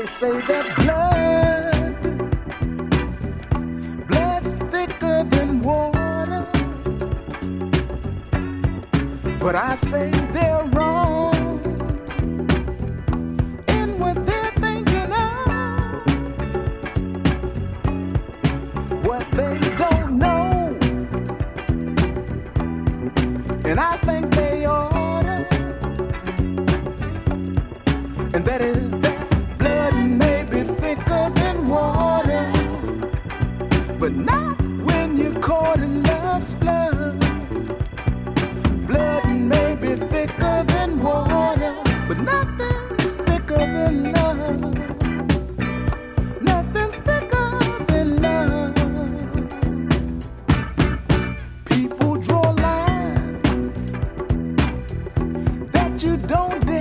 say that blood's thicker than water, but I say they're wrong in what they're thinking of. What they don't know, and I think they oughta, and that is that blood may be thicker than water, but not when you're caught in love's flood. Blood may be thicker than water, but nothing's thicker than love. Nothing's thicker than love. People draw lines that you don't